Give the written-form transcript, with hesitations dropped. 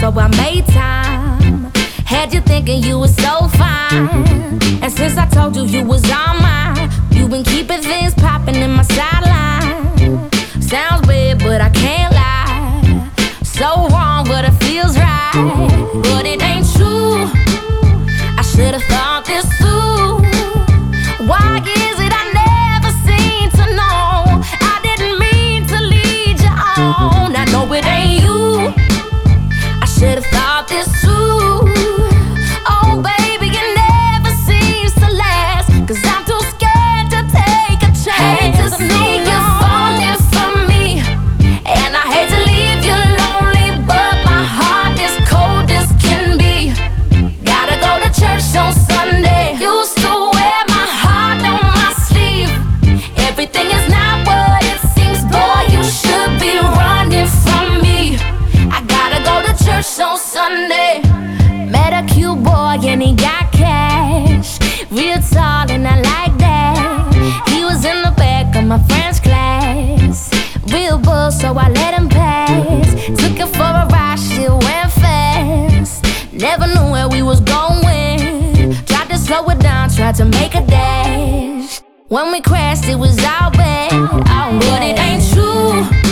so I made time. Had you thinking you were so fine. And since I told you you was on mine, you been keeping things popping in my sideline. Sounds bad, but I can't lie. So wrong, but it feels right. But it ain't true. I should've thought this through. Why is it I never seem to know? I didn't mean to lead you on. I know it ain't you. I should've thought this through. Oh baby, it never seems to last, 'cause I'm too scared to take a chance. Hate to see you falling for me, and I hate to leave you lonely, but my heart is cold as can be. Gotta go to church on Sunday. Used to wear my heart on my sleeve. Everything is not what it seems. Boy, you should be running from me. I gotta go to church on Sunday. Met a cute boy and he got cash, real tall and I like that. He was in the back of my French class, real bull, so I let him pass. Took him for a ride, shit went fast. Never knew where we was going. Tried to slow it down, tried to make a dash. When we crashed, it was all bad. But it ain't true.